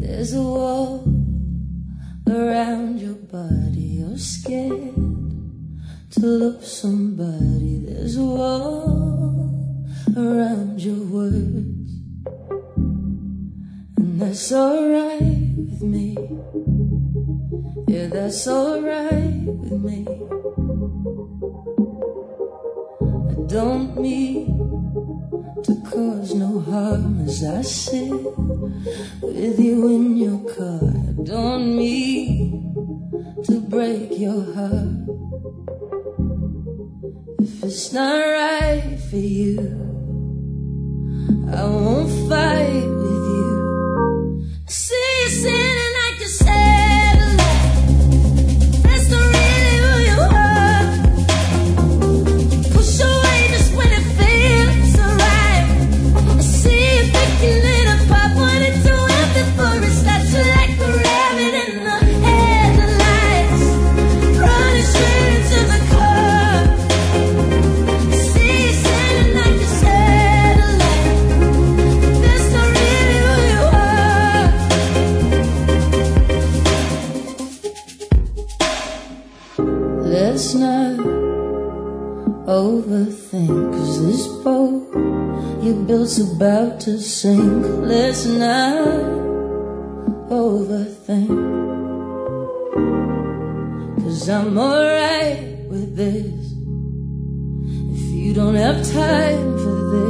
There's a wall around your body. You're scared to love somebody. There's a wall around your words, and that's alright with me. Yeah, that's alright with me. I don't mean to cause no harm as I sit with you in your car. I don't mean to break your heart. If it's not right for you, I won't fight with you. I see you standing like a satellite. That's not really who you are. Push away just when it feels alright. I see you picking it apart, wanting to empty for it. Starts you like a rabbit in the headlights, running straight into the car. I see you standing like a satellite. That's not really who you are. Let's not overthink, 'cause this boat you built's about to sink. Let's not overthink, 'cause I'm alright with this. If you don't have time for this,